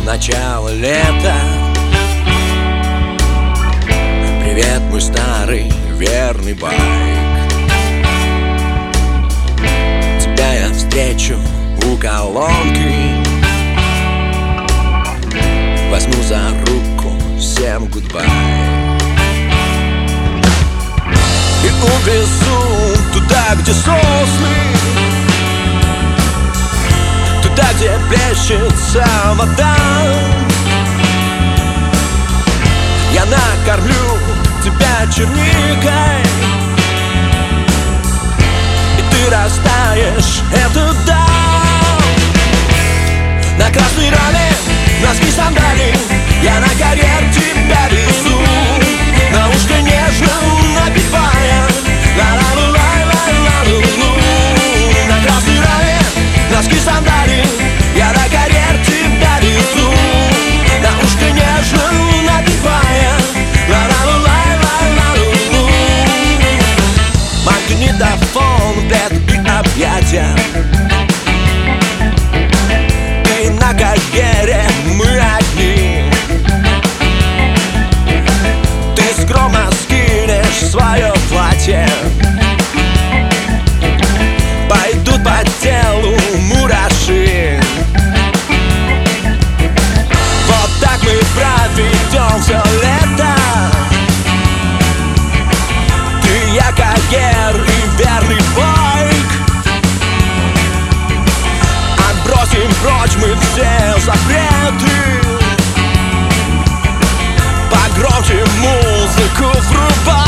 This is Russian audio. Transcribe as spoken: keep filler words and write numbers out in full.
начало лета. Привет, мой старый верный байк. Тебя я встречу у колонки, возьму за руку, всем гудбай и увезу туда, где сосны, туда, где плещется вода. Я накормлю тебя черникой, и ты растаешь, это да. На красной раме носки сандали, я на карьер тебя везу, на ушко нежно напевая ла-ла-ла-ла-ла-ла-ла-лу. На красной раме носки сандали, я на карьер тебя везу, на ушко нежно напевая ла-ла-ла-ла-ла-ла-лу. Магнитофон, плед и объятия, и на карьере мы одни. Ты скромно скинешь свое платье, пойдут по телу мураши. Вот так мы проведем все лето. Ты, я, карьер и верный байк. Отбросим прочь мы все запреты, погромче музыку врубай.